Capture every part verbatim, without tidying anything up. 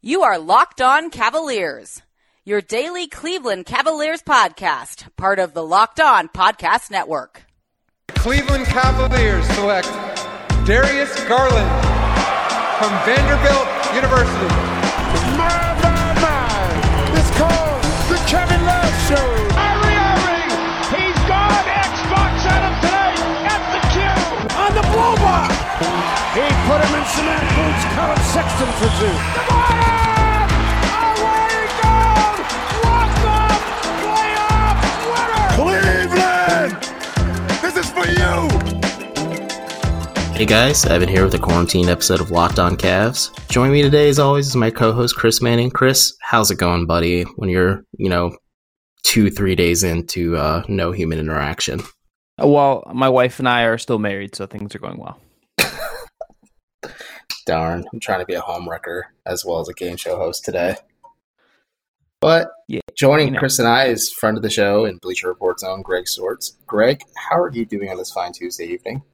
You are Locked On Cavaliers, your daily Cleveland Cavaliers podcast, part of the Locked On Podcast Network. Cleveland Cavaliers select Darius Garland from Vanderbilt University. My, my, my. It's called the Kevin Love Show. Kyrie Irving, he's gone. Xbox at him today at the cue. On the blow by. He put him in cement boots. Colin Sexton for two. DeMar! Away goal! Walk up! Playoff winner! Cleveland! This is for you! Hey guys, Evan here with a quarantine episode of Locked On Cavs. Joining me today, as always, is my co-host Chris Manning. Chris, how's it going, buddy, when you're, you know, two, three days into uh, no human interaction? Well, my wife and I are still married, so things are going well. Darn, I'm trying to be a homewrecker as well as a game show host today. But yeah, joining you know. Chris and I is friend of the show and Bleacher Report's own Greg Swartz. Greg, how are you doing on this fine Tuesday evening?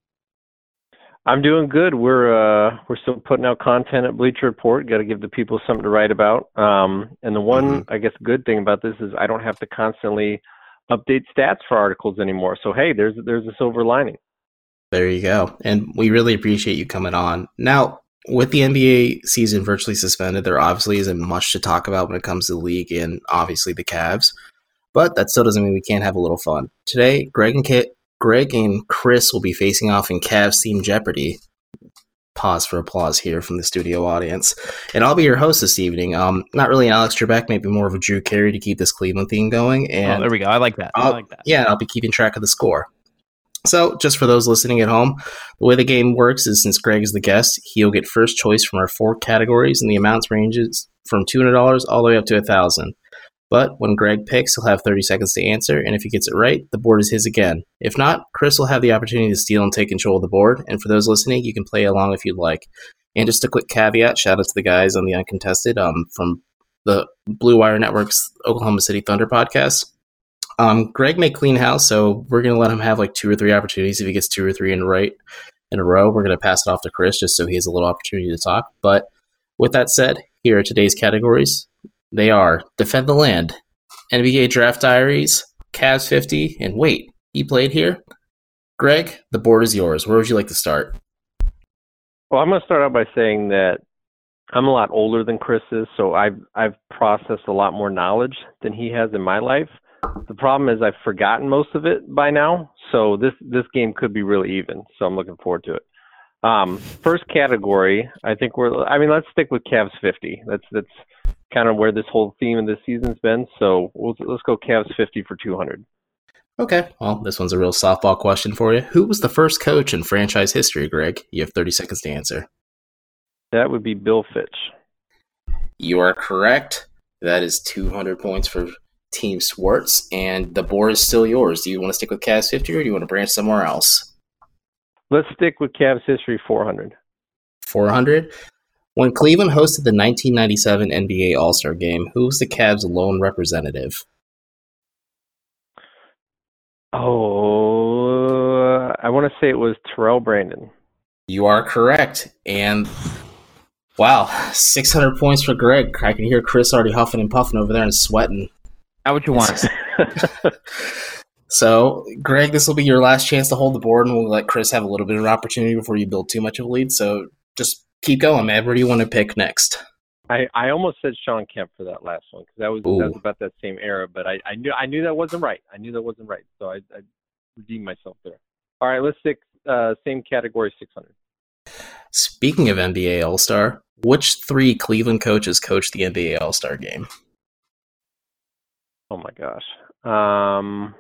I'm doing good. We're uh, we're still putting out content at Bleacher Report. Got to give the people something to write about. Um, and the one, mm-hmm. I guess, good thing about this is I don't have to constantly update stats for articles anymore. So hey, there's there's a silver lining. There you go. And we really appreciate you coming on. Now, with the N B A season virtually suspended, there obviously isn't much to talk about when it comes to the league and obviously the Cavs. But that still doesn't mean we can't have a little fun. Today, Greg and Kit. Greg and Chris will be facing off in Cavs Team Jeopardy. Pause for applause here from the studio audience. And I'll be your host this evening. Um, not really an Alex Trebek, maybe more of a Drew Carey to keep this Cleveland theme going. And oh, there we go. I like that. I'll, I like that. Yeah, I'll be keeping track of the score. So, just for those listening at home, the way the game works is since Greg is the guest, he'll get first choice from our four categories, and the amounts ranges from two hundred dollars all the way up to one thousand dollars. But when Greg picks, he'll have thirty seconds to answer, and if he gets it right, the board is his again. If not, Chris will have the opportunity to steal and take control of the board, and for those listening, you can play along if you'd like. And just a quick caveat, shout out to the guys on the Uncontested um, from the Blue Wire Network's Oklahoma City Thunder podcast. Um, Greg may clean house, so we're going to let him have like two or three opportunities. If he gets two or three in a, right, in a row, we're going to pass it off to Chris just so he has a little opportunity to talk. But with that said, here are today's categories. They are Defend the Land, N B A Draft Diaries, Cavs fifty, and wait, he played here? Greg, the board is yours. Where would you like to start? Well, I'm going to start out by saying that I'm a lot older than Chris is, so I've, I've processed a lot more knowledge than he has in my life. The problem is I've forgotten most of it by now, so this, this game could be really even, so I'm looking forward to it. Um, first category, I think we're, I mean, let's stick with Cavs fifty. That's, that's kind of where this whole theme of this season's been, so we'll, let's go Cavs fifty for two hundred. Okay, well, this one's a real softball question for you. Who was the first coach in franchise history, Greg? You have thirty seconds to answer. That would be Bill Fitch. You are correct. That is two hundred points for Team Swartz, and the board is still yours. Do you want to stick with Cavs fifty, or do you want to branch somewhere else? Let's stick with Cavs history four hundred. four hundred? When Cleveland hosted the nineteen ninety-seven N B A All-Star Game, who was the Cavs' lone representative? Oh, I want to say it was Terrell Brandon. You are correct, and wow, six hundred points for Greg. I can hear Chris already huffing and puffing over there and sweating. How would you want? So, Greg, this will be your last chance to hold the board, and we'll let Chris have a little bit of an opportunity before you build too much of a lead. So, just keep going, man. Where do you want to pick next? I, I almost said Sean Kemp for that last one because that was that was about that same era, but I, I knew I knew that wasn't right. I knew that wasn't right, so I, I redeemed myself there. All right, let's stick uh, same category, six hundred. Speaking of N B A All-Star, which three Cleveland coaches coached the N B A All-Star Game? Oh my gosh. Um,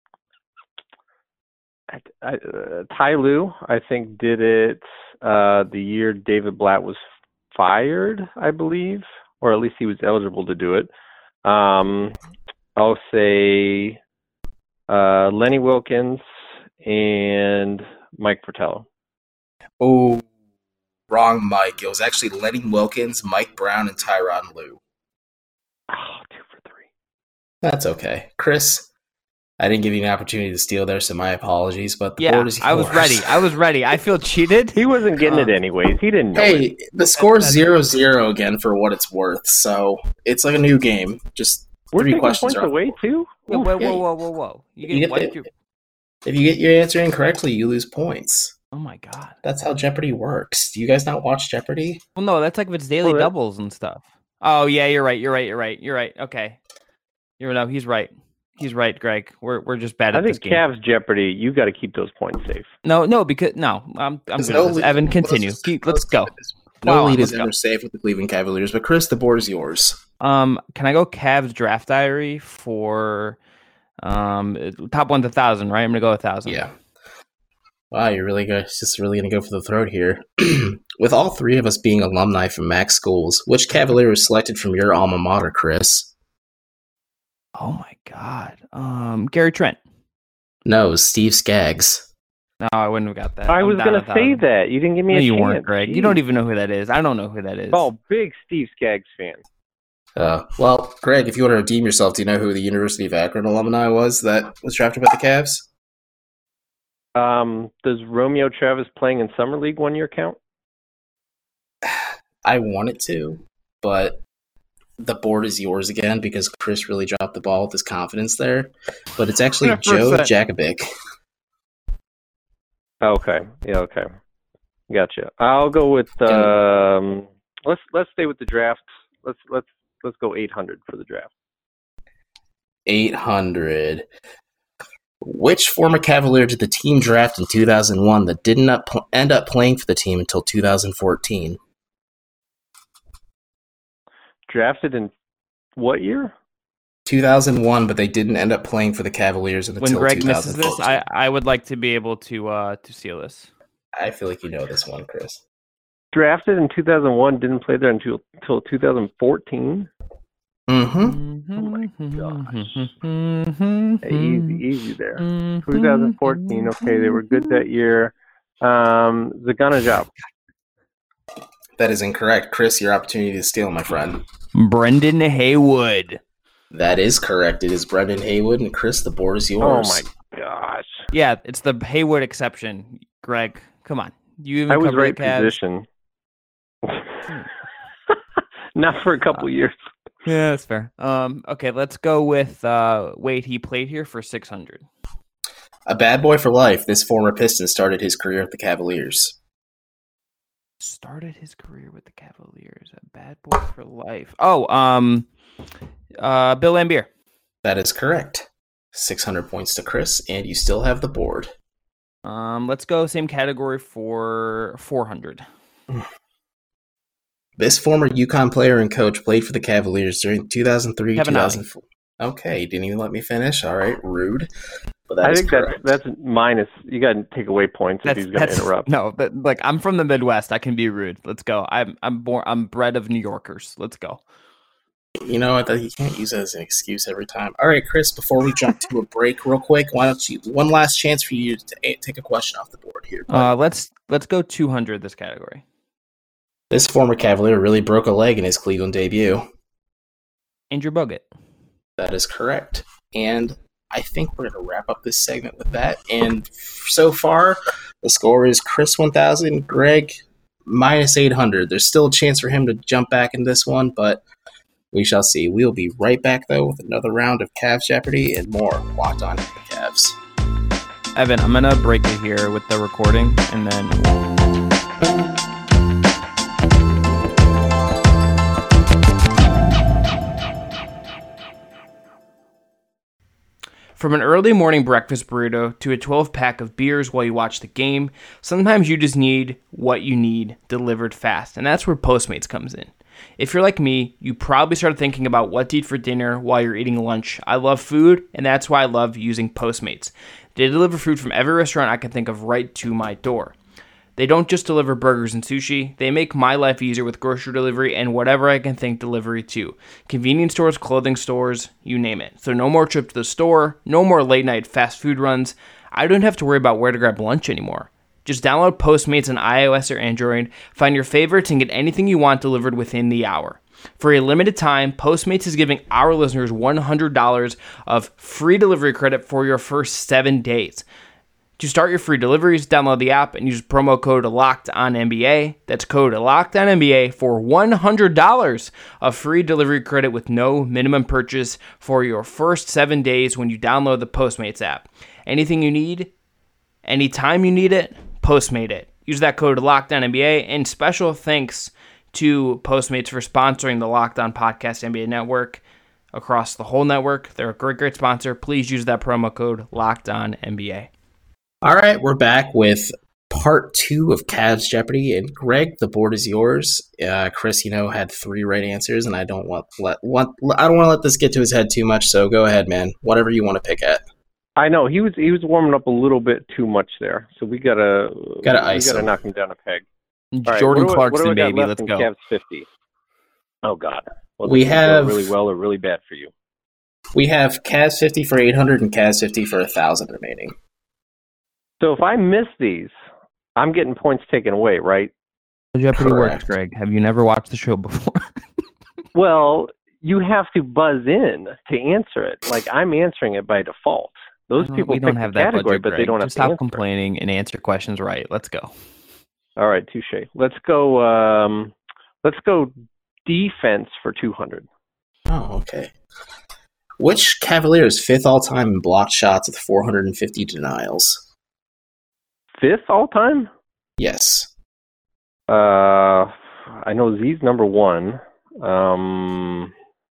I, I, uh, Ty Lue, I think, did it uh, the year David Blatt was fired, I believe, or at least he was eligible to do it. Um, I'll say uh, Lenny Wilkens and Mike Fratello. Oh, wrong Mike. It was actually Lenny Wilkens, Mike Brown, and Tyronn Lue. Oh, two for three. That's okay. Chris, I didn't give you an opportunity to steal there, so my apologies. But the Yeah, board is yours. I was ready. I was ready. I feel cheated. He wasn't getting Um, it anyways. He didn't know Hey, it. the score's zero zero again for what it's worth, so it's like a new game. Just We're three taking questions points are away too. Whoa, whoa, yeah. whoa, whoa, whoa, whoa! You You get, get why the- did you? If you get your answer incorrectly, you lose points. Oh my god! That's how Jeopardy works. Do you guys not watch Jeopardy? Well, no, that's like if it's daily Well, that- doubles and stuff. Oh yeah, you're right. You're right. You're right. You're right. Okay. You're no. He's right. He's right, Greg. We're we're just bad I at think this game. Cavs Jeopardy. You got to keep those points safe. No, no, because no. I'm I'm There's good no at this. lead- Evan, let's continue. just- Keep, let's go. No Wow, lead let's is go. ever safe with the Cleveland Cavaliers, but Chris, the board is yours. Um, can I go Cavs draft diary for um top one to thousand? Right, I'm gonna go a thousand. Yeah. Wow, you're really good. Just really going to go for the throat here. With all three of us being alumni from Mac schools, which Cavalier was selected from your alma mater, Chris? Oh my god. Um, Gary Trent. No, Steve Skaggs. No, I wouldn't have got that. I I'm was down gonna a say thousand. that. You didn't give me No, a you chance. weren't, Greg. You Jeez. don't even know who that is. I don't know who that is. Oh, big Steve Skaggs fan. Uh, well, Greg, if you want to redeem yourself, do you know who the University of Akron alumni was that was drafted by the Cavs? Um, does Romeo Travis playing in summer league one year count? I wanted to, but the board is yours again because Chris really dropped the ball with his confidence there. But it's actually one hundred Joe percent. Jakovic. Okay. Yeah. Okay. Gotcha. I'll go with um. Let's let's stay with the draft. Let's let's let's go eight hundred for the draft. eight hundred. Which former Cavalier did the team draft in two thousand one that did not pl- end up playing for the team until two thousand fourteen? Drafted in what year? two thousand one, but they didn't end up playing for the Cavaliers until When Greg misses two thousand fourteen. this, I, I would like to be able to uh to steal this. I feel like you know this one, Chris. Drafted in two thousand one, didn't play there until until two thousand fourteen. Mm-hmm. Oh my gosh. Easy, easy there. Mm-hmm. twenty fourteen. Okay, they were good that year. Um, Zagana Job. That is incorrect. Chris, your opportunity to steal, my friend. Brendan Haywood. That is correct. It is Brendan Haywood, and Chris, the board is Oh yours. my gosh! Yeah, it's the Haywood exception. Greg, come on. You even I was cover the right Cavs. position. Not for a couple years. Yeah, that's fair. Um, okay, let's go with uh, wait. He played here for six hundred. A bad boy for life, this former Piston started his career at the Cavaliers. Started his career with the Cavaliers. A bad boy for life. Oh, um, uh, Bill Laimbeer. That is correct. six hundred points to Chris, and you still have the board. Um, let's go same category for four hundred. This former UConn player and coach played for the Cavaliers during two thousand three Kevin two thousand four. Okay, didn't even let me finish. All right, rude. But that I is think correct. that's that's minus. You got to take away points if That's, he's going that's to interrupt. no, but like I'm from the Midwest. I can be rude. Let's go. I'm I'm born. I'm bred of New Yorkers. Let's go. You know what? You can't use it as an excuse every time. All right, Chris, before we jump to a break real quick, why don't you, one last chance for you to a- take a question off the board here. bud. Uh, let's let's go two hundred this category. This former Cavalier really broke a leg in his Cleveland debut. Andrew Bogut. That is correct. And I think we're going to wrap up this segment with that. And so far, the score is Chris one thousand, Greg minus eight hundred. There's still a chance for him to jump back in this one, but we shall see. We'll be right back, though, with another round of Cavs Jeopardy and more Locked On Cavs. Evan, I'm gonna break it here with the recording, and then. From an early morning breakfast burrito to a twelve pack of beers while you watch the game, sometimes you just need what you need delivered fast, and that's where Postmates comes in. If you're like me, you probably started thinking about what to eat for dinner while you're eating lunch. I love food, and that's why I love using Postmates. They deliver food from every restaurant I can think of right to my door. They don't just deliver burgers and sushi, they make my life easier with grocery delivery and whatever I can think delivery to. Convenience stores, clothing stores, you name it. So no more trip to the store, no more late night fast food runs. I don't have to worry about where to grab lunch anymore. Just download Postmates on iOS or Android, find your favorites, and get anything you want delivered within the hour. For a limited time, Postmates is giving our listeners one hundred dollars of free delivery credit for your first seven days. To start your free deliveries, download the app and use promo code LOCKEDONNBA. That's code LOCKEDONNBA for one hundred dollars of free delivery credit with no minimum purchase for your first seven days when you download the Postmates app. Anything you need, anytime you need it, Postmate it. Use that code LOCKEDONNBA, and special thanks to Postmates for sponsoring the Locked On Podcast N B A Network across the whole network. They're a great, great sponsor. Please use that promo code LOCKEDONNBA. All right, we're back with part two of Cavs Jeopardy, and Greg, the board is yours. Uh, Chris, you know, had three right answers, and I don't want let want I don't want to let this get to his head too much. So go ahead, man. Whatever you want to pick at. I know he was he was warming up a little bit too much there, so we gotta gotta we ice gotta him. knock him down a peg. All Jordan right, what do I- Clarkson, what do I got baby, left let's in go. Cavs fifty. Oh God, well, We this is going have- really well or really bad for you. We have Cavs fifty for eight hundred and Cavs fifty for one thousand remaining. So if I miss these, I'm getting points taken away, right? Jeopardy Correct. works, Greg. Have you never watched the show before? Well, you have to buzz in to answer it. Like I'm answering it by default. Those I don't- people we don't pick have the that category, budget, but they Greg. don't have Just to stop answer. complaining and answer questions right. Let's go. All right, touche. Let's go. Um, let's go defense for two hundred. Oh, okay. Which Cavalier is fifth all time in blocked shots with four hundred fifty denials? Fifth all time. Yes. Uh, I know Z's number one. Um,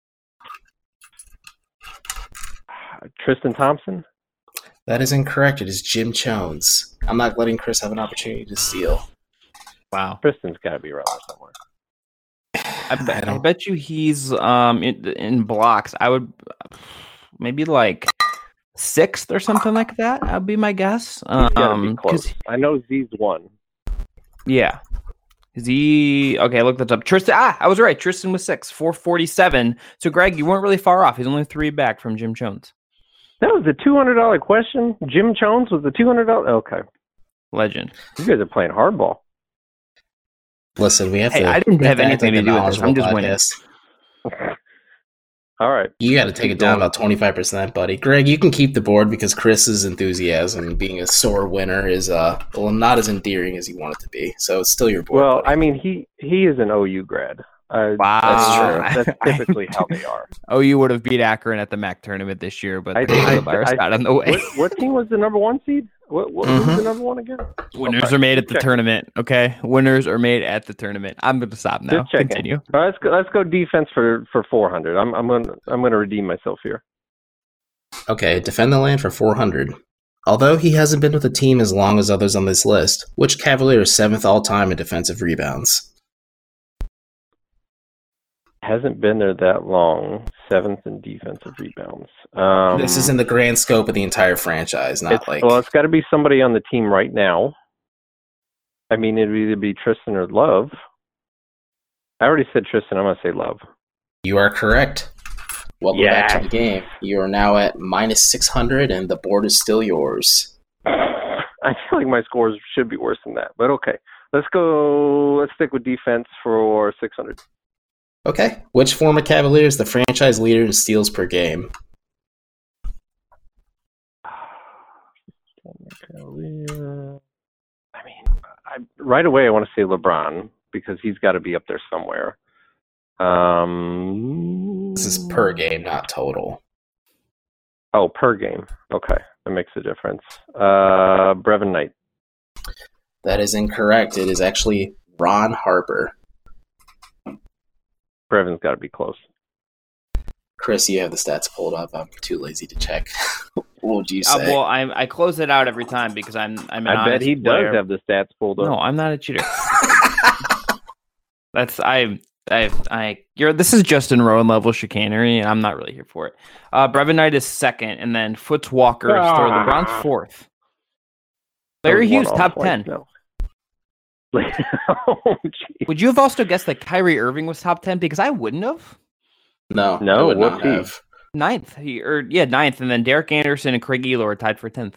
Tristan Thompson. That is incorrect. It is Jim Jones. I'm not letting Chris have an opportunity to steal. Wow. Tristan's got to be around there somewhere. I bet, I, don't- bet you he's um in, in blocks. I would maybe like sixth or something like that. That'd be my guess. He's got to Um, be close. 'cause- I know Z's one. yeah. Z. Okay, look that up. Tristan. Ah, I was right. Tristan was six, four forty-seven. So Greg, you weren't really far off. He's only three back from Jim Jones. That was the two hundred dollar question. Jim Jones was the two hundred dollar. Okay, Legend. you guys are playing hardball. Listen, we have Hey, to. I didn't we have to act anything like to a do with this. I'm just knowledgeable winning. podcast. All right. You got to take it down about twenty-five percent, buddy. Greg, you can keep the board because Chris's enthusiasm and being a sore winner is uh well not as endearing as you want it to be. So it's still your board. Well, buddy. I mean, he he is an O U grad. Uh, Wow. That's true. That's That's typically how they are. Oh, you would have beat Akron at the M A C tournament this year, but I- the I- coronavirus I- got in the way. What, what team was the number one seed? What, what Mhm. was the number one again? Winners Okay. are made at the Check. tournament. Okay, winners are made at the tournament. I'm going to stop now. Just checking. Continue. All right, let's go. Let's go defense for for four hundred. I'm I'm gonna I'm gonna redeem myself here. Okay, defend the land for four hundred. Although he hasn't been with the team as long as others on this list, which Cavalier is seventh all time in defensive rebounds? Hasn't been there that long. Seventh in defensive rebounds. Um, This is in the grand scope of the entire franchise, not it's, like well, it's got to be somebody on the team right now. I mean, it'd either be Tristan or Love. I already said Tristan. I'm gonna say Love. you are correct. Welcome Yeah. back to the game. You are now at minus six hundred, and the board is still yours. I feel like my scores should be worse than that, but okay. Let's go. Let's stick with defense for six hundred. Okay. Which former Cavalier is the franchise leader in steals per game? I mean, I, right away I want to say LeBron because he's got to be up there somewhere. Um, This is per game, not total. Oh, per game. Okay, that makes a difference. Uh, Brevin Knight. That is incorrect. It is actually Ron Harper. Brevin's got to be close. Chris, you have the stats pulled up. I'm too lazy to check. What would you Uh, say? well, I I close it out every time because I'm I'm an I bet honest he player. does have the stats pulled up. No, I'm not a cheater. That's I I I you're this is Justin Rowan level chicanery, and I'm not really here for it. Uh, Brevin Knight is second, and then Foots Walker is third. Ah. LeBron's fourth. That Larry was Hughes one top off ten. point, no. oh, geez. Would you have also guessed that Kyrie Irving was top ten? Because I wouldn't have. no, No, I would what's not he? have. Ninth, he or yeah, ninth, and then Derek Anderson and Craig Ehlo are tied for tenth,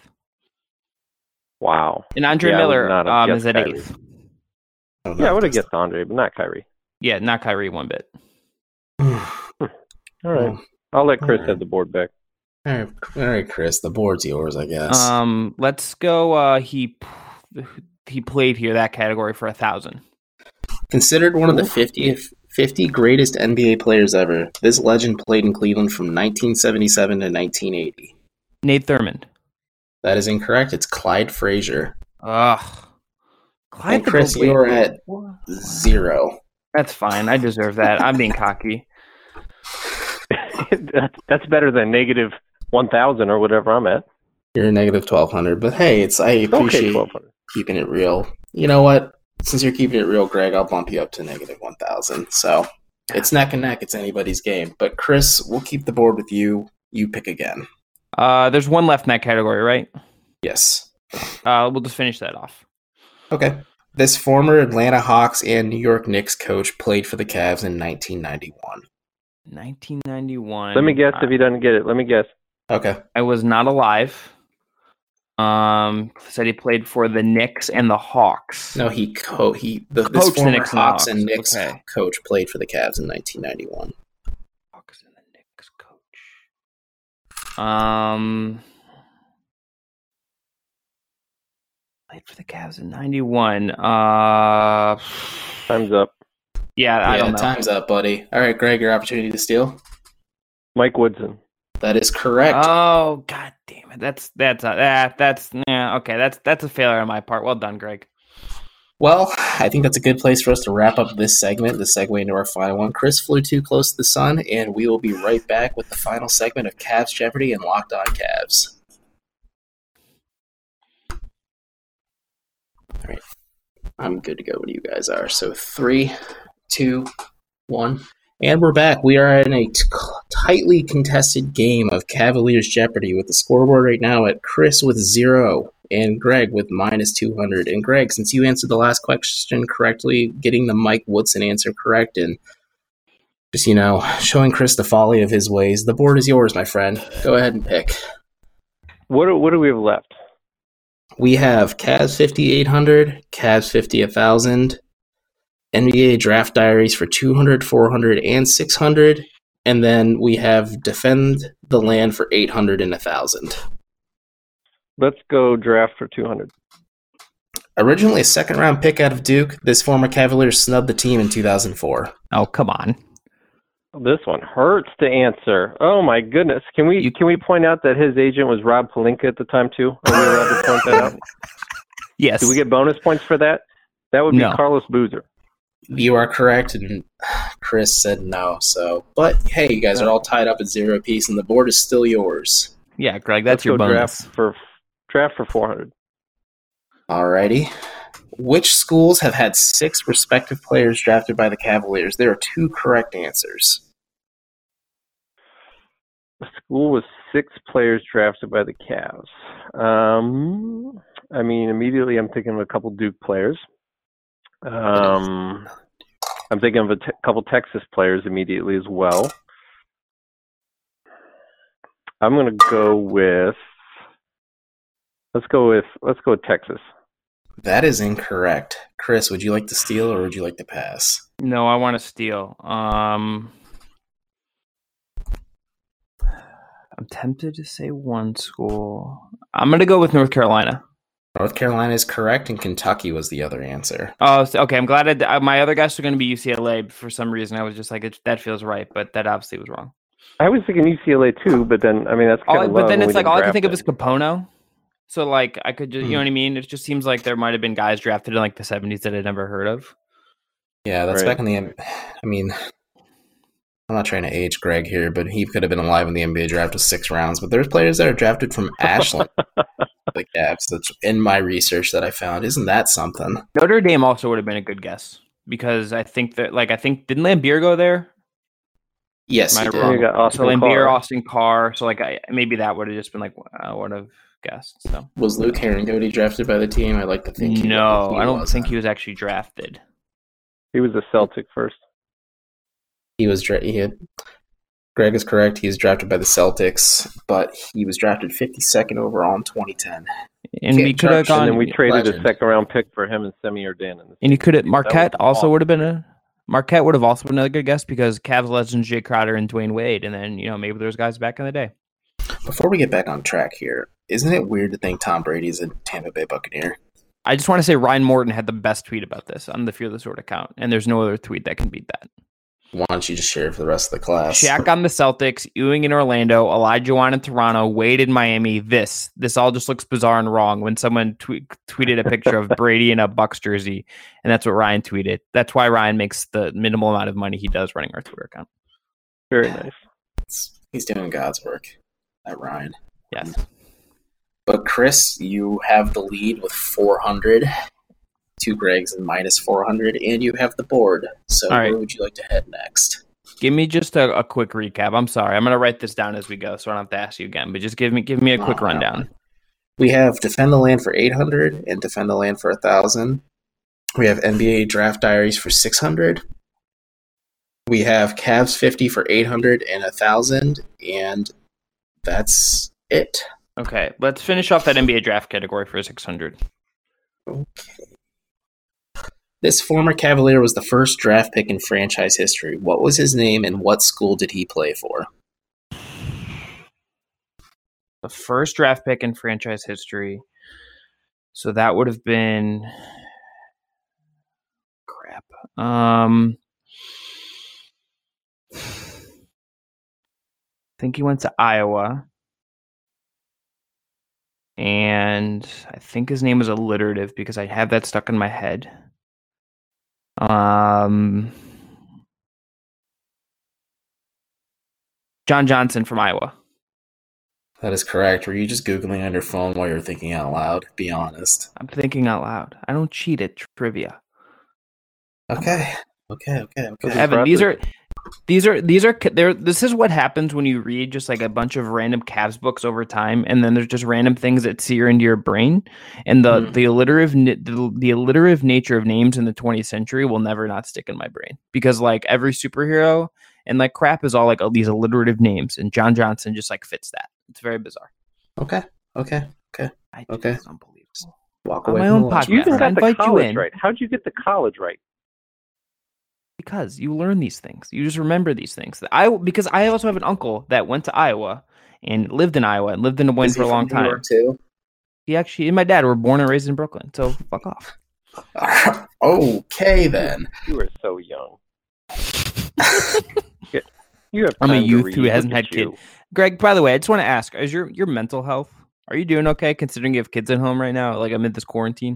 Wow. and Andre Yeah, I would Miller not have um, guessed is at Kyrie. eighth. I don't know Yeah, I if would have that's- guessed Andre, but not Kyrie. Yeah, not Kyrie one bit. All right. I'll let Chris All right. have the board back. All right, all right, Chris. The board's yours, I guess. Um, let's go. Uh, he he played here that category for a thousand. Considered one of the fifty, fifty greatest N B A players ever, this legend played in Cleveland from nineteen seventy-seven to nineteen eighty. Nate Thurmond. That is incorrect. It's Clyde Frazier. Ugh. Clyde And Chris, Frazier. you're at zero. That's fine. I deserve that. I'm being cocky. That's that's better than negative one thousand or whatever I'm at. You're a negative twelve hundred, but hey, it's I Okay, appreciate twelve hundred. keeping it real. You know what? Since you're keeping it real, Greg, I'll bump you up to negative one thousand. So it's neck and neck. It's anybody's game. But Chris, we'll keep the board with you. You pick again. Uh, there's one left in that category, right? Yes. Uh, we'll just finish that off. Okay. This former Atlanta Hawks and New York Knicks coach played for the Cavs in nineteen ninety-one. nineteen ninety-one. Let me guess if he doesn't get it. Let me guess. Okay. I was not alive. Um, said he played for the Knicks and the Hawks. No, he co- he the this Coached the former Knicks and the Hawks and Hawks. Knicks Okay. coach played for the Cavs in nineteen ninety-one. Hawks and the Knicks coach. Um, played for the Cavs in ninety-one. Uh, Time's up. yeah, I yeah, don't know. time's up, buddy. All right, Greg, your opportunity to steal. Mike Woodson. That is correct. Oh, god damn it! That's that's uh, that that's yeah. Okay, that's that's a failure on my part. Well done, Greg. Well, I think that's a good place for us to wrap up this segment, the segue into our final one. Chris flew too close to the sun, and we will be right back with the final segment of Cavs Jeopardy and Locked On Cavs. All right. I'm good to go when you guys are. So three, two, one. And we're back. We are in a t- tightly contested game of Cavaliers Jeopardy with the scoreboard right now at Chris with zero and Greg with minus two hundred. And Greg, since you answered the last question correctly, getting the Mike Woodson answer correct and just, you know, showing Chris the folly of his ways, the board is yours, my friend. Go ahead and pick. What do, what do we have left? We have Cavs fifty-eight hundred, Cavs fifty one thousand, N B A Draft Diaries for two hundred, four hundred, and six hundred, and then we have Defend the Land for eight hundred and one thousand. Let's go draft for two hundred. Originally a second-round pick out of Duke, this former Cavalier snubbed the team in two thousand four. Oh, come on. This one hurts to answer. Oh my goodness! Can we can we point out that his agent was Rob Pelinka at the time too? Are we allowed to point that out? Yes. Do we get bonus points for that? That would be No. Carlos Boozer. You are correct, and Chris said no. So, but hey, you guys are all tied up at zero apiece, and the board is still yours. Yeah, Greg, that's Let's your go bonus. draft for draft for four hundred. Alrighty. Which schools have had six respective players drafted by the Cavaliers? There are two correct answers. The school with six players drafted by the Cavs. Um, I mean, immediately I'm thinking of a couple Duke players. Um, I'm thinking of a te- couple Texas players immediately as well. I'm going to go with. Let's go with. Let's go with Texas. That is incorrect. Chris, would you like to steal or would you like to pass? No, I want to steal. Um, I'm tempted to say one school. I'm going to go with North Carolina. North Carolina is correct, and Kentucky was the other answer. Oh, so- okay. I'm glad I d- uh, my other guess was going to be U C L A. For some reason, I was just like, it, that feels right, but that obviously was wrong. I was thinking U C L A too, but then I mean that's All kind I, of. but then it's like all I can think of is Capono. So like I could just, you know what I mean? It just seems like there might have been guys drafted in like the seventies that I'd never heard of. Yeah, that's Right. back in the. I mean, I'm not trying to age Greg here, but he could have been alive in the N B A draft with six rounds. But there's players that are drafted from Ashland, the Cavs. That's in my research that I found. Isn't that something? Notre Dame also would have been a good guess because I think that like I think didn't Lambeer go there? Yes, Am he I did. wrong? You got Austin So Lambeer, Carr. Austin Carr. So like I maybe that would have just been like I would have guessed. So Was Luke Herringody drafted by the team? I like to think. he no, was. I don't wasn't. think he was actually drafted. He was a Celtic first. He was. Dra- he had, Greg is correct. He was drafted by the Celtics, but he was drafted fifty-second overall in twenty ten. And Okay, we could have Church, and gone. And then we traded legend. a second round pick for him and Semi Ordan. and you could have That Marquette was also awesome. would have been a Marquette would have also been another good guess because Cavs legends Jay Crowder and Dwayne Wade, and then you know maybe there's guys back in the day. Before we get back on track here, isn't it weird to think Tom Brady's a Tampa Bay Buccaneer? I just want to say Ryan Morton had the best tweet about this on the Fear the Sword account, and there's no other tweet that can beat that. Why don't you just share it for the rest of the class? Shaq on the Celtics, Ewing in Orlando, Olajuwon in Toronto, Wade in Miami. This, this all just looks bizarre and wrong when someone tweet, tweeted a picture of Brady in a Bucks jersey, and that's what Ryan tweeted. That's why Ryan makes the minimal amount of money he does running our Twitter account. Very nice. It's, he's doing God's work, that Ryan. Yes. But Chris, you have the lead with four hundred. Two Gregs and minus four hundred, and you have the board. So All right. Where would you like to head next? Give me just a, a quick recap. I'm sorry. I'm going to write this down as we go, so I don't have to ask you again. But just give me give me a quick Oh, rundown. no. We have Defend the Land for eight hundred and Defend the Land for one thousand. We have N B A Draft Diaries for six hundred. We have Cavs fifty for eight hundred and one thousand, and that's it. Okay, let's finish off that N B A draft category for six hundred. Okay. This former Cavalier was the first draft pick in franchise history. What was his name and what school did he play for? The first draft pick in franchise history. So that would have been crap. Um, I think he went to Iowa. And I think his name was alliterative because I have that stuck in my head. Um, John Johnson from Iowa. That is correct. Were you just Googling on your phone while you were thinking out loud? Be honest. I'm thinking out loud. I don't cheat at trivia. Okay. Okay, okay, okay. Evan, these are these are these are there. This is what happens when you read just like a bunch of random Cavs books over time, and then there's just random things that sear into your brain. And the Mm. the alliterative the, the alliterative nature of names in the twentieth century will never not stick in my brain because like every superhero and like crap is all like all these alliterative names, and John Johnson just like fits that. It's very bizarre. Okay, okay, okay. I, Okay. It's unbelievable. Walk On away my from own the lunch. podcast. You even I got the invite you college in. right. How'd you get the college right? Because you learn these things, you just remember these things. I because I also have an uncle that went to Iowa and lived in Iowa and lived in Des Moines Is he for a long from New time. York too? He actually and my dad were born and raised in Brooklyn, so fuck off. Okay, then. You are so young. Yeah, you have I'm a time to youth read. who hasn't Look had at you. kids. Greg, by the way, I just want to ask: Is your your mental health? Are you doing okay considering you have kids at home right now? Like amid this quarantine.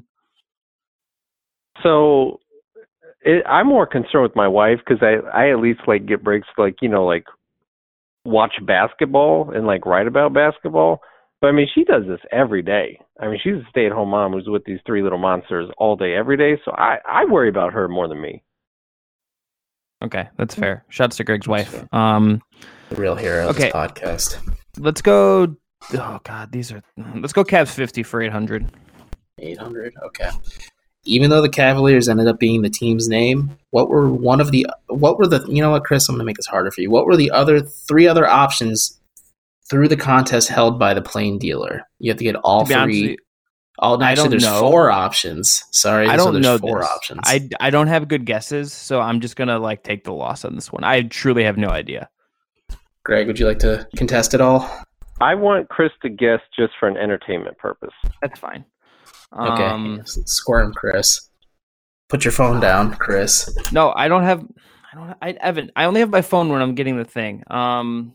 So it, I'm more concerned with my wife because I, I at least like get breaks to, like, you know, like watch basketball and like write about basketball. But I mean, she does this every day. I mean, she's a stay-at-home mom who's with these three little monsters all day, every day. So I, I worry about her more than me. Okay, that's fair. Shouts to Greg's wife. Um, The real hero of Okay. this podcast. let's go. Oh God, these are. Let's go Cavs fifty for eight hundred. eight hundred, okay. Even though the Cavaliers ended up being the team's name, what were one of the what were the you know what, Chris, I'm gonna make this harder for you. What were the other three other options through the contest held by the plain dealer? You have to get all To be honest with three. you, All I actually, don't there's know. four options. Sorry, I so don't there's know four this. options. I, I don't have good guesses, so I'm just gonna like take the loss on this one. I truly have no idea. Greg, would you like to contest it all? I want Chris to guess just for an entertainment purpose. That's fine. Okay, Um, squirm, Chris. Put your phone down, Chris. no, I don't have. I don't. I Evan. I only have my phone when I'm getting the thing. Um.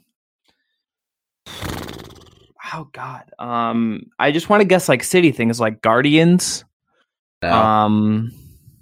Oh God. Um. I just want to guess like city things like Guardians. No. Um.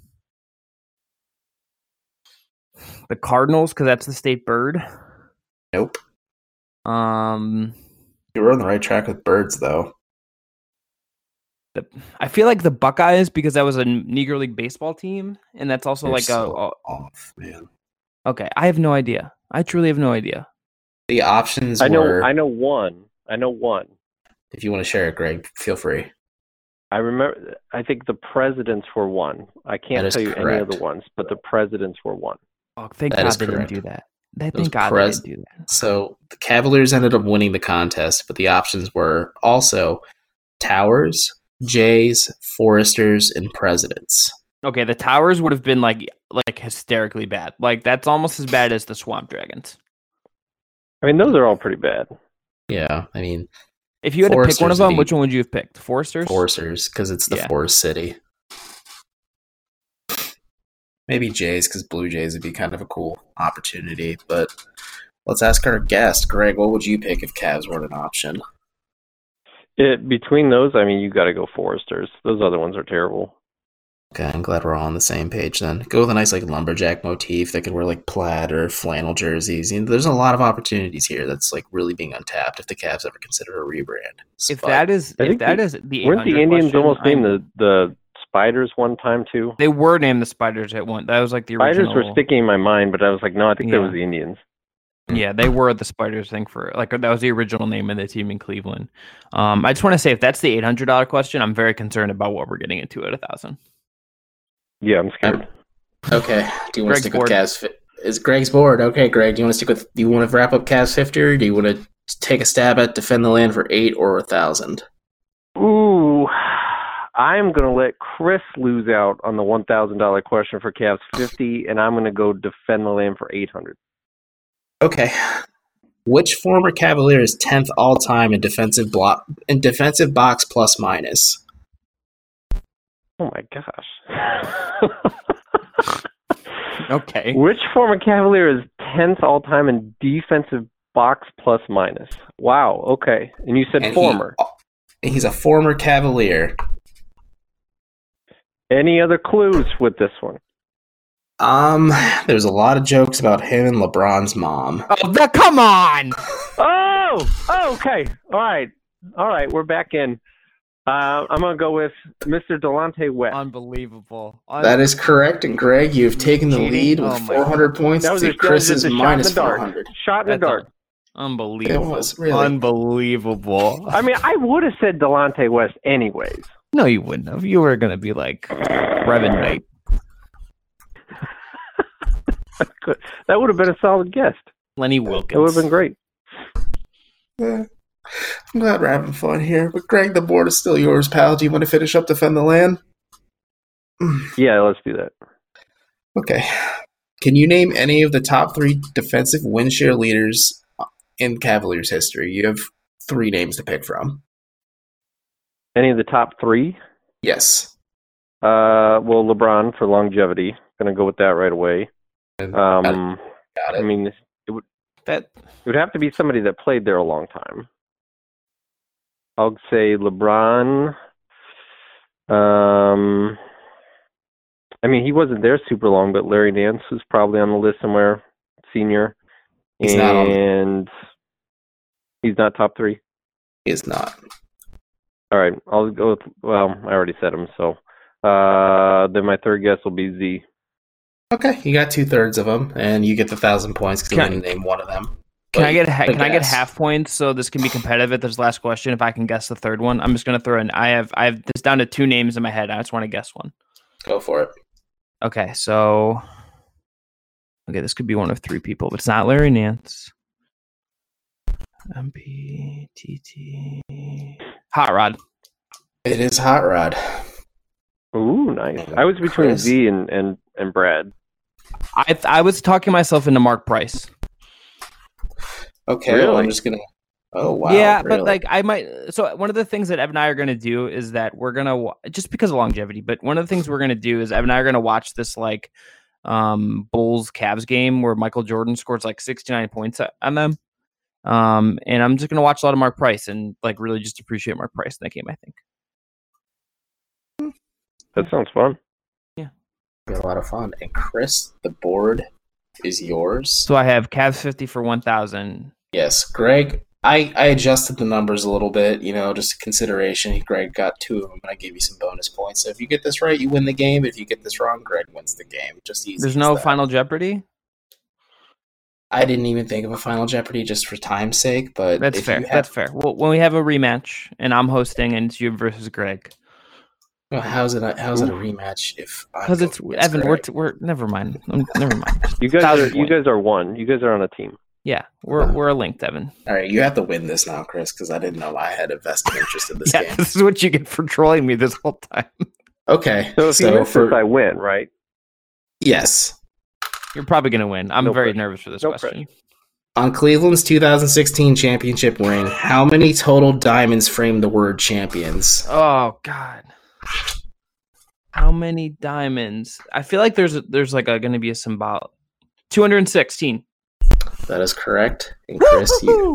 The Cardinals, because that's the state bird. Nope. Um. You were on the right track with birds, though. The, I feel like the Buckeyes because that was a Negro League baseball team, and that's also You're like so a, a. off, man. Okay, I have no idea. I truly have no idea. The options I know. were. I know one. I know one. If you want to share it, Greg, feel free. I remember. I think the presidents were one. I That can't is tell you any of correct. the ones, but the presidents were one. Oh, thank That God is they correct. didn't do that. They, was thank God pres- they didn't do that. So the Cavaliers ended up winning the contest, but the options were also Towers, Jays, Foresters, and Presidents. Okay, the Towers would have been like like hysterically bad. Like that's almost as bad as the Swamp Dragons. I mean, those are all pretty bad. Yeah, I mean, if you had to pick one of Foresters them, would be- which one would you have picked? Foresters? Foresters, because it's the Yeah. Forest City. Maybe Jays, because Blue Jays would be kind of a cool opportunity. But let's ask our guest, Greg. What would you pick if Cavs weren't an option? It, between those, I mean, you got to go Foresters. Those other ones are terrible. Okay, I'm glad we're all on the same page then. Go with a nice like lumberjack motif that could wear like plaid or flannel jerseys. You know, there's a lot of opportunities here that's like really being untapped if the Cavs ever consider a rebrand. If But- that is I if think that the- is the Weren't the eight hundred Indians question, almost named I'm- the, the Spiders one time, too? They were named the Spiders at one. That was like the Spiders original. were sticking in my mind, but I was like, no, I think that Yeah. was the Indians. Yeah, they were the Spiders thing for like that was the original name of the team in Cleveland. Um, I just want to say if that's the eight hundred dollar question, I'm very concerned about what we're getting into at a thousand. Yeah, I'm scared. Okay. Do you want Greg's to stick board. with Cavs? Fi- Is Greg's board? Okay, Greg. Do you want to stick with? Do you want to wrap up Cavs fifty, or do you want to take a stab at defend the land for eight or a thousand? Ooh, I'm going to let Chris lose out on the one thousand dollars question for Cavs fifty, and I'm going to go defend the land for eight hundred. Okay. Which former Cavalier is tenth all time in defensive block in defensive box plus minus? Oh my gosh. Okay. Which former Cavalier is tenth all time in defensive box plus minus? Wow, okay. And you said And he- former. he's a former Cavalier. Any other clues with this one? Um, there's a lot of jokes about him and LeBron's mom. Oh, the, come on! Oh, oh, okay. All right. All right, we're back in. Uh, I'm going to go with Mister Delonte West. Unbelievable. That is correct, and Greg, you've taken the Cheating? lead with Oh my four hundred points That was, to a, that was just Chris's a shot in minus the dark. four hundred. Shot in the That's dark. Unbelievable. It was, really. Unbelievable. I mean, I would have said Delonte West anyways. No, you wouldn't have. You were going to be like Brevin Knight. That would have been a solid guest. Lenny It would Wilkins. have been great. Yeah. I'm glad we're having fun here, but Greg, the board is still yours, pal. Do you want to finish up Defend the Land? Yeah, let's do that. Okay. Can you name any of the top three defensive win share leaders in Cavaliers history? You have three names to pick from. Any of the top three? Yes. Uh, well, LeBron for longevity. Going to go with that right away. Um, Got I it. mean, it would That it would have to be somebody that played there a long time. I'll say LeBron. Um, I mean, he wasn't there super long, but Larry Nance was probably on the list somewhere, senior. He's and not on- he's not top three. He is not. All right, I'll go with, well, I already said him, so uh, then my third guess will be Z. Okay, you got two thirds of them, and you get the thousand points because you Can I- didn't name one of them. Can But I get ha- the can I get guess. half points so this can be competitive at this last question? If I can guess the third one, I'm just gonna throw in. I have I have this down to two names in my head. I just want to guess one. Go for it. Okay, so okay, this could be one of three people, but it's not Larry Nance. M P T T Hot Rod. It is Hot Rod. Ooh, nice. I was between Chris. Z and, and, and Brad. I I was talking myself into Mark Price. Okay, well, Really? I'm just gonna. Oh wow! yeah, really? but like I might. So one of the things that Evan and I are going to do is that we're gonna wa- just because of longevity. But one of the things we're going to do is Evan and I are going to watch this like um Bulls Cavs game where Michael Jordan scores like sixty-nine points on them. Um, and I'm just going to watch a lot of Mark Price and like really just appreciate Mark Price in that game. I think. That sounds fun. Be a lot of fun. And Chris, the board is yours. So I have Cavs fifty for one thousand. Yes, Greg. I, I adjusted the numbers a little bit, you know, just a consideration. Greg got two of them, and I gave you some bonus points. So if you get this right, you win the game. If you get this wrong, Greg wins the game. Just easy. There's as no that. Final Jeopardy. I didn't even think of a Final Jeopardy just for time's sake, but That's if fair. you have- That's fair. Well, when we have a rematch and I'm hosting and it's you versus Greg, Well, how's it? A, how's it a rematch? If I'm because it's going against Evan, we're Greg? t- we're never mind. Um, never mind. You guys Thousand are you point. guys are one. You guys are on a team. Yeah, we're we're a linked, Evan. All right, you have to win this now, Chris, because I didn't know I had a vested interest in this Yeah, game. this is what you get for trolling me this whole time. Okay. So if you so miss for this, I win, right? yes. You're probably going to win. I'm No very pressure. nervous for this No question. pressure. On Cleveland's two thousand sixteen championship ring, how many total diamonds frame the word champions? Oh God. How many diamonds? I feel like there's a, there's like going to be a symbol. two hundred sixteen. That is correct. And Chris, you,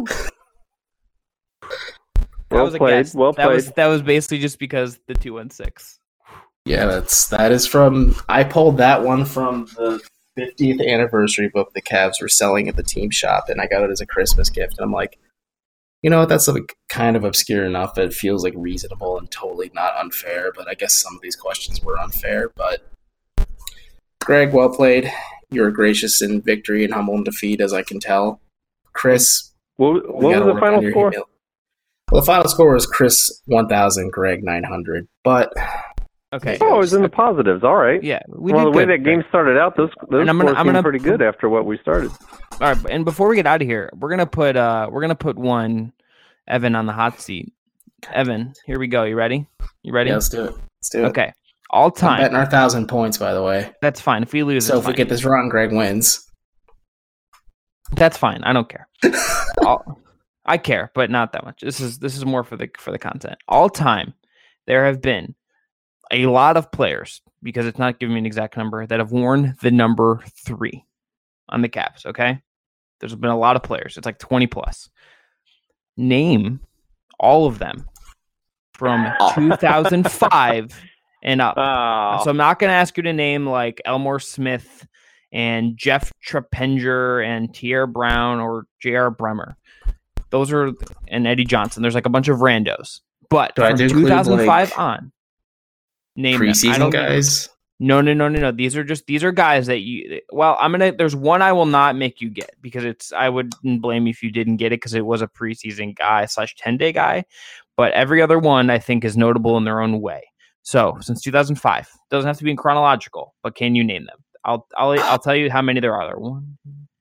That Well was a played. guess. Well that was played. that was basically just because the two one six. yeah, that's that is from. I pulled that one from the fiftieth anniversary book the Cavs were selling at the team shop, and I got it as a Christmas gift. And I'm like, you know what? That's like kind of obscure enough that it feels like reasonable and totally not unfair. But I guess some of these questions were unfair. But Greg, well played. You were gracious in victory and humble in defeat, as I can tell. Chris, What, we what gotta was the work final on your score? humil- Well, the final score was Chris one thousand, Greg nine hundred. But Okay. Oh, it was in the positives. All right. Yeah, we well, did the way good. that game started out, those those And I'm gonna- scores I'm seemed gonna- pretty good after what we started. All right, and before we get out of here, we're gonna put uh we're gonna put one Evan on the hot seat. Evan, here we go. You ready? You ready? yeah, let's do it. Let's do it. Okay. All I'm time. betting our thousand points, by the way. That's fine. If we lose, So it's if we fine. get this wrong, Greg wins. That's fine. I don't care. All, I care, but not that much. This is this is more for the for the content. All time, there have been a lot of players, because it's not giving me an exact number, that have worn the number three on the Cavs. Okay, there's been a lot of players. It's like twenty plus. Name all of them from two thousand five and up. Oh, So I'm not going to ask you to name like Elmore Smith and Jeff Trepenger and Tierre Brown or J R Bremer. Those are, and Eddie Johnson. There's like a bunch of randos. But Do I from do include, two thousand five like, on, name them. I Preseason don't, guys. No, no, no, no, no. These are just these are guys that you. Well, I'm gonna. There's one I will not make you get because it's. I wouldn't blame you if you didn't get it because it was a preseason guy slash ten day guy. But every other one I think is notable in their own way. So since two thousand five, doesn't have to be in chronological, but can you name them? I'll I'll I'll tell you how many there are. There one.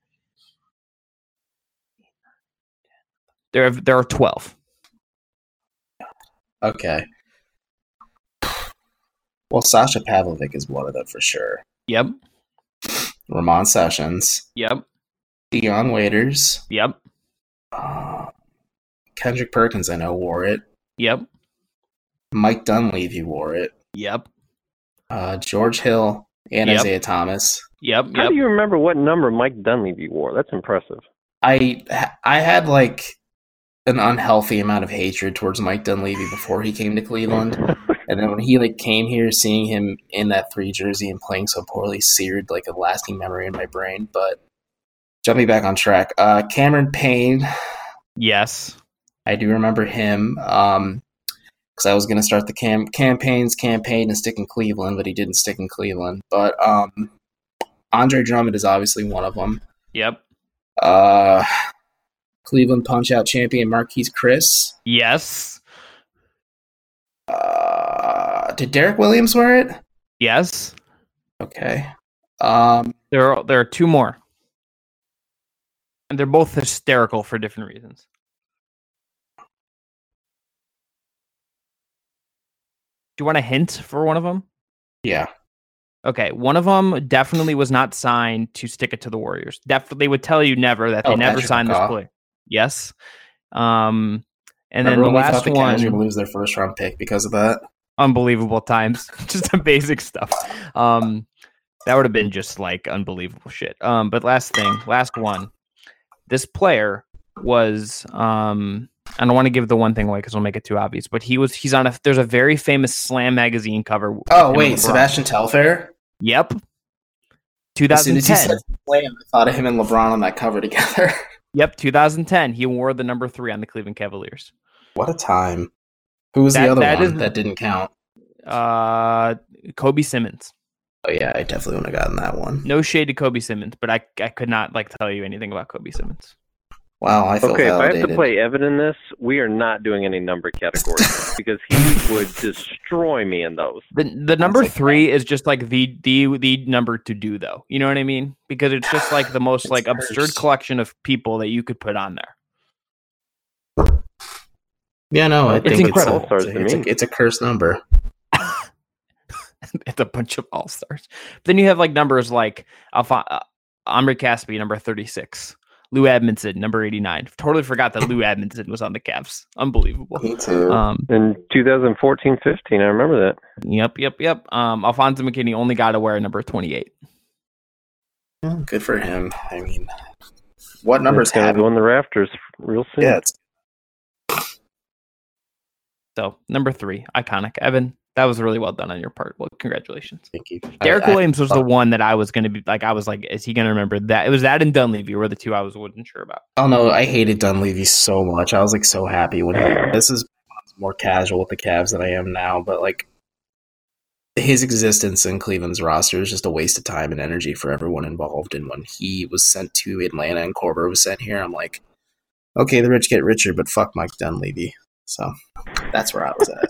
There are, there are twelve. Okay. Well, Sasha Pavlovic is one of them for sure. Yep. Ramon Sessions, Yep. Dion Waiters, Yep. uh, Kendrick Perkins, I know, wore it. Yep. Mike Dunleavy wore it. Yep. Uh, George Hill and Yep. Isaiah Thomas. Yep. how Yep. do you remember what number Mike Dunleavy wore? That's impressive. I I had like an unhealthy amount of hatred towards Mike Dunleavy before he came to Cleveland. And then when he like came here, seeing him in that three jersey and playing so poorly seared like a lasting memory in my brain. But jumping back on track, uh, Cameron Payne, Yes. I do remember him um, because I was going to start the cam- campaigns campaign and stick in Cleveland, but he didn't stick in Cleveland. But um, Andre Drummond is obviously one of them. Yep. Uh, Cleveland Punch-Out champion Marquise Chris. Yes. Uh, did Derek Williams wear it? Yes. Okay. Um, There are there are two more. And they're both hysterical for different reasons. Do you want a hint for one of them? yeah. Okay, one of them definitely was not signed to stick it to the Warriors. Definitely, they would tell you never that they Oh, never Patrick signed this McCaw. player. Yes. Um, and then Remember the when we last thought the Cavs were going to one, lose their first round pick because of that? unbelievable times, just the basic stuff. Um, that would have been just like unbelievable shit. Um, but last thing, last one. This player was um. I don't want to give the one thing away because it'll make it too obvious. But he was he's on a there's a very famous Slam magazine cover. with Oh, him and wait, LeBron. Sebastian Telfair? Yep. As soon as he twenty ten. said Slam, I thought of him and LeBron on that cover together. Yep, two thousand ten. He wore the number three on the Cleveland Cavaliers. What a time. Who was That- the other that one is- that didn't count? Uh, Kobe Simmons. Oh, yeah, I definitely would have gotten that one. No shade to Kobe Simmons, but I I could not like tell you anything about Kobe Simmons. Wow, I feel Okay, if I validated. have to play Evan in this, we are not doing any number categories because he would destroy me in those. The the number okay. three is just like the the the number to do though. You know what I mean? Because it's just like the most It's like absurd cursed. collection of people that you could put on there. Yeah, no, I It's think incredible. It's, a, it's, a, it's, a, it's a cursed number. it's a bunch of all stars. Then you have like numbers like Alpha, uh, Omri Caspi, number thirty-six. Lou Edmondson, number eighty-nine. Totally forgot that Lou Edmondson was on the Cavs. Unbelievable. Me too. Um, In two fourteen fifteen, I remember that. Yep, yep, yep. Um, Alfonso McKinney only got to wear number twenty-eight. Well, good for him. I mean, what numbers It's going to have go in the rafters real soon. Yeah, it's So, number three, iconic. Evan, that was really well done on your part. Well, congratulations. Thank you. Derek I- I- Williams was the one that I was going to be like, I was like, is he going to remember that? It was that and Dunleavy were the two I was wasn't sure about. Oh no, I hated Dunleavy so much. I was like so happy when he, this is more casual with the Cavs than I am now, but like his existence in Cleveland's roster is just a waste of time and energy for everyone involved. And when he was sent to Atlanta and Korver was sent here, I'm like, okay, the rich get richer, but fuck Mike Dunleavy. So that's where I was at.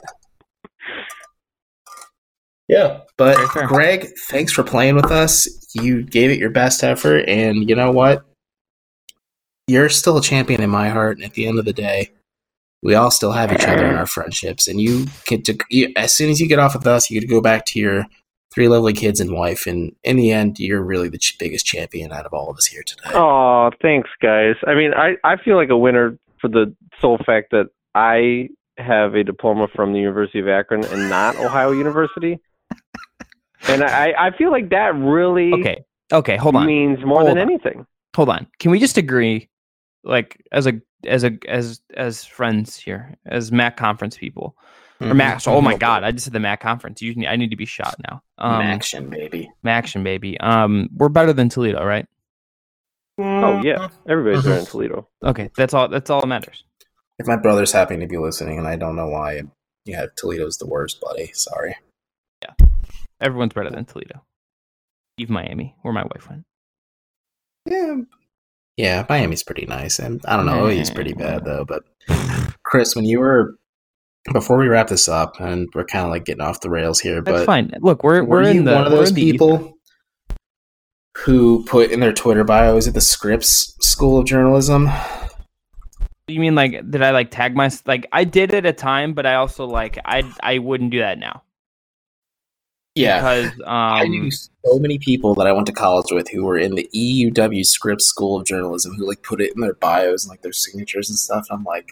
Yeah, but Very fair. Greg, thanks for playing with us. You gave it your best effort, and you know what? You're still a champion in my heart, and at the end of the day, we all still have each other in our friendships, and you get to, you, as soon as you get off with us, you get to go back to your three lovely kids and wife, and in the end, you're really the ch- biggest champion out of all of us here today. Oh, thanks, guys. I mean, I, I feel like a winner for the sole fact that I have a diploma from the University of Akron and not Ohio University. And I, I feel like that really Okay. Okay. Hold on. means more Hold than on. anything. Hold on. Can we just agree, like, as a as a as as friends here, as M A C conference people, or Mhm. Max? Oh my God! I just said the M A C conference. You need, I need to be shot now. Um, Action, baby. Maction, baby. Um, we're better than Toledo, right? Oh, yeah. Everybody's there in Toledo. Okay, that's all. That's all that matters. If my brother's happy to be listening, and I don't know why, yeah, Toledo's the worst, buddy. Sorry. Everyone's better than Toledo. Even Miami, where my wife went. Yeah, yeah, Miami's pretty nice, and I don't know, he's pretty bad though. But Chris, when you were before we wrap this up, and we're kind of like getting off the rails here, That's but fine. Look, we're were we're you in the one of we're those in the ether. people who put in their Twitter bio, "Is it the Scripps School of Journalism?" You mean like did I like tag my like I did at a time, but I also like I I wouldn't do that now Yeah, because I um knew so many people that I went to college with who were in the E U W Scripps School of Journalism who like put it in their bios and like their signatures and stuff. I'm like,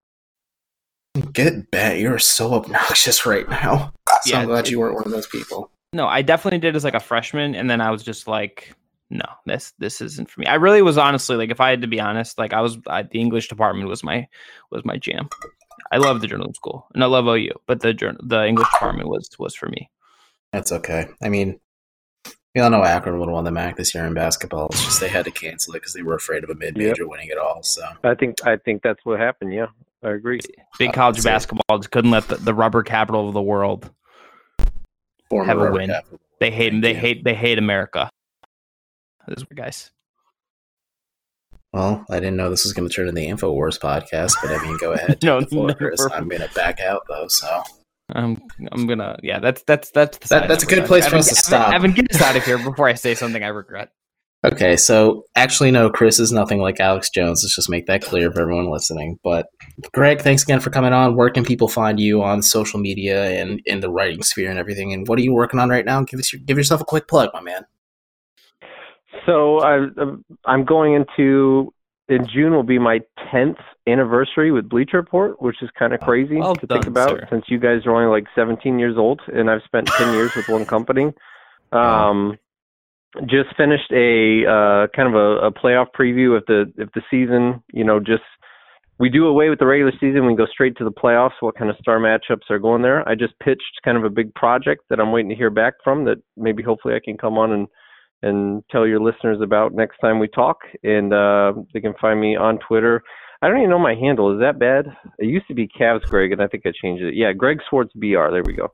get back! You're so obnoxious right now. So Yeah, I'm glad it- you weren't one of those people. no, I definitely did as like a freshman, and then I was just like, no, this this isn't for me. I really was honestly like, if I had to be honest, like I was I, the English department was my was my jam. I love the journalism school and I love O U, but the journal the English department was was for me. That's okay. I mean, we all know Akron would have won the M A C this year in basketball. It's just they had to cancel it because they were afraid of a mid-major winning it all. So I think I think that's what happened, yeah. I agree. Big Uh, college that's it. basketball just couldn't let the, the rubber capital of the world former have a rubber win. cap. They hate Thank they you. hate they hate America. Those were guys. Well, I didn't know this was going to turn into the InfoWars podcast, but I mean, go ahead. No, Take the floor, no, Chris. we're- I'm going to back out though. So I'm I'm gonna yeah. That's that's that's the That- side that's a number. good place for Evan, us to Evan, stop. Evan, get us out of here before I say something I regret. okay, so actually, no, Chris is nothing like Alex Jones. Let's just make that clear for everyone listening. But Greg, thanks again for coming on. Where can people find you on social media and in the writing sphere and everything? And what are you working on right now? Give us your, give yourself a quick plug, my man. So I, I'm going into in June will be my tenth anniversary with Bleacher Report, which is kind of crazy Well to done, think about. sir. Since you guys are only like seventeen years old, and I've spent ten years with one company. Um, just finished a uh, kind of a, a playoff preview if the if the season, you know, just we do away with the regular season, we go straight to the playoffs. What kind of star matchups are going there? I just pitched kind of a big project that I'm waiting to hear back from. That maybe hopefully I can come on and. and tell your listeners about next time we talk. And uh, they can find me on Twitter. I don't even know my handle. Is that bad? It used to be Cavs Greg, and I think I changed it. Yeah, Greg Swartz B R. There we go.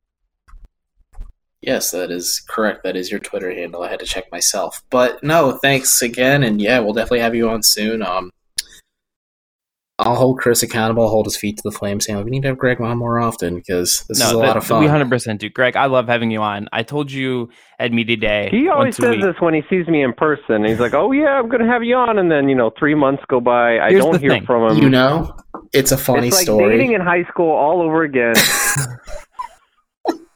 Yes, that is correct. That is your Twitter handle. I had to check myself. But no, thanks again. And yeah, we'll definitely have you on soon. Um, I'll hold Chris accountable, hold his feet to the flame, saying we need to have Greg on more often because this is a that- lot of fun. We one hundred percent do. Greg, I love having you on. I told you at Media Day. He always once a says week. this when he sees me in person. He's like, oh, yeah, I'm going to have you on. And then, you know, three months go by. I Here's don't the hear thing. from him. You know, it's a funny it's like story. dating in high school all over again.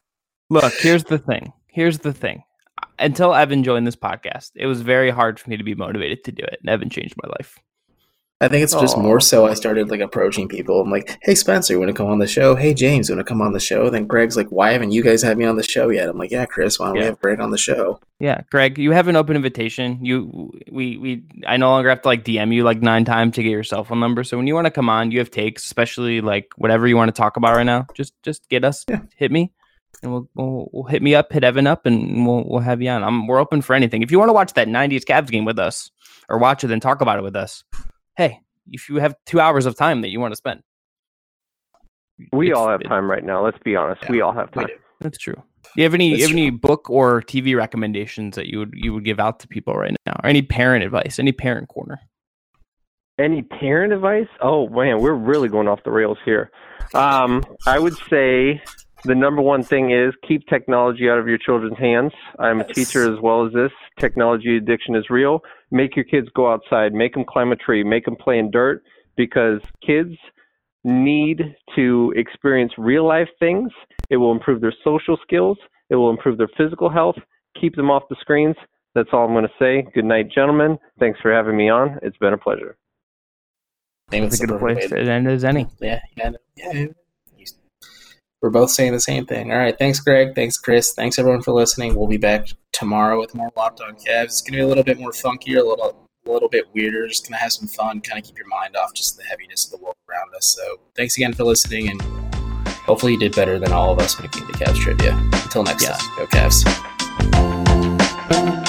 Look, here's the thing. Here's the thing. Until Evan joined this podcast, it was very hard for me to be motivated to do it. And Evan changed my life. I think it's just Aww. more so I started like approaching people. I'm like, hey, Spencer, you want to come on the show? Hey, James, you want to come on the show? Then Greg's like, why haven't you guys had me on the show yet? I'm like, yeah, Chris, why don't Yeah. we have Greg on the show? Yeah, Greg, you have an open invitation. You, we, we. I no longer have to like D M you like nine times to get your cell phone number. So when you want to come on, you have takes, especially like whatever you want to talk about right now. Just, just get us, Yeah. hit me, and we'll, we'll, we'll hit me up, hit Evan up, and we'll, we'll have you on. I'm, we're open for anything. If you want to watch that nineties Cavs game with us, or watch it and talk about it with us, hey. If you have two hours of time that you want to spend. We It's- all have it- time right now. Let's be honest. Yeah, we all have we time. do. That's true. Do you have any That's you have true. any book or T V recommendations that you would you would give out to people right now? Or any parent advice, any parent corner? Any parent advice? Oh man, we're really going off the rails here. Um, I would say the number one thing is keep technology out of your children's hands. I'm a Yes. teacher as well as this. Technology addiction is real. Make your kids go outside. Make them climb a tree. Make them play in dirt, because kids need to experience real life things. It will improve their social skills. It will improve their physical health. Keep them off the screens. That's all I'm going to say. Good night, gentlemen. Thanks for having me on. It's been a pleasure. I think It's it's a the good perfect place way to end as any. Yeah, yeah, yeah. We're both saying the same thing. All right, thanks, Greg. Thanks, Chris. Thanks, everyone, for listening. We'll be back tomorrow with more Locked On Cavs. It's going to be a little bit more funkier, a little, a little bit weirder. Just going to have some fun, kind of keep your mind off just the heaviness of the world around us. So thanks again for listening, and hopefully you did better than all of us when it came to Cavs trivia. Until next Yes. time, go Cavs.